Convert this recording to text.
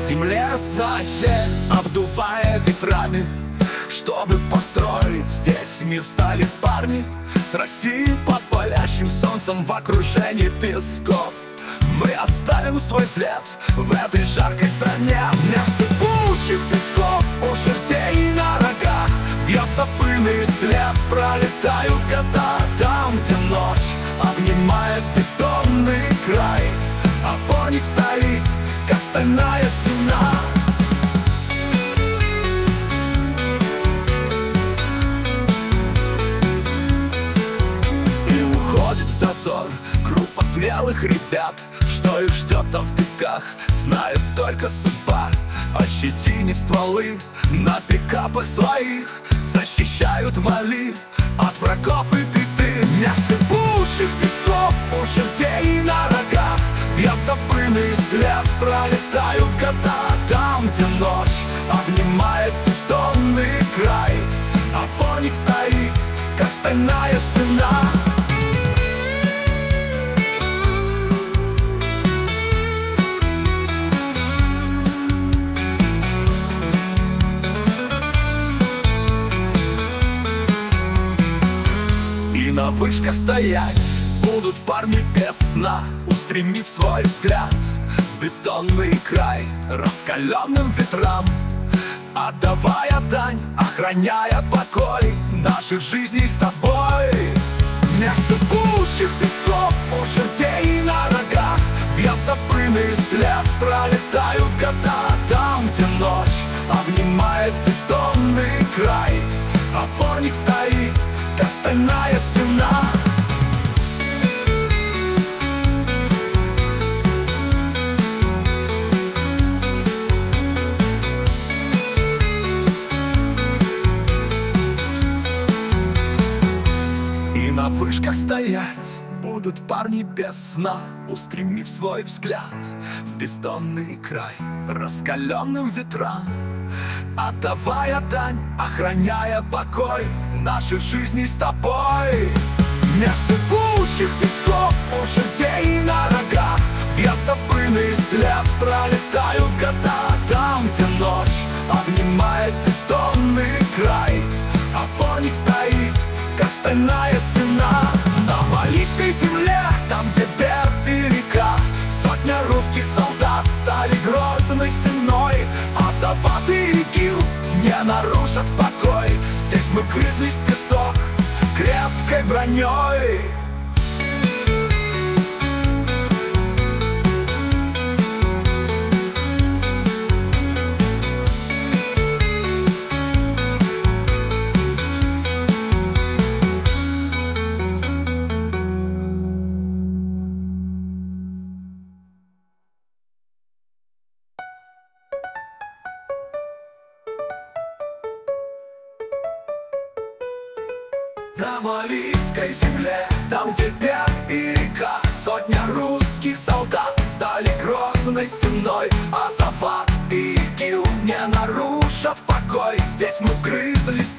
земле сахе, обдувая ветрами, чтобы построить здесь мир. Встали парни с России под палящим солнцем в окружении песков. Мы оставим свой след в этой жаркой стране. Мне сыпучих песков у чертей на рогах вьется пыльный след, пролетают года там, где ночь обнимает бездонный край. Опорник стоит, как стальная стена. И уходит в дозор группа смелых ребят. Что их ждет там в песках, знает только судьба. Ощетинив стволы на пикапах своих, защищают Мали от врагов и беды. Меж сыпучих песков у чертей на рогах вьется пыльный след, пролетают года там, где ночь обнимает бездонный край. Опорник стоит, как стальная стена. На вышках стоять будут парни без сна, устремив свой взгляд в бездонный край, раскаленным ветрам, отдавая дань, охраняя покой наших жизней с тобой. Меж сыпучих песков у чертей на рогах вьется пыльный след, пролетают года там, где ночь обнимает бездонный край. Опорник стоит, как стальная стена. И на вышках стоять будут парни без сна, устремив свой взгляд в бездонный край, раскаленным ветрам, отдавая дань, охраняя покой наших жизней с тобой. Меж сыпучих песков у чертей на рогах вьется пыльный след, пролетают года там, где ночь обнимает бездонный край. Опорник стоит, как стальная стена. На малийской земле, там, где берег и река, сотня русских солдат стали грозной стеной. Азават и ИГИЛ не нарушат покой. Здесь мы вгрызлись в песок крепкой броней. На малийской земле, там, где берег и река, сотня русских солдат стали грозной стеной. Азават и ИГИЛ не нарушат покой. Здесь мы вгрызлись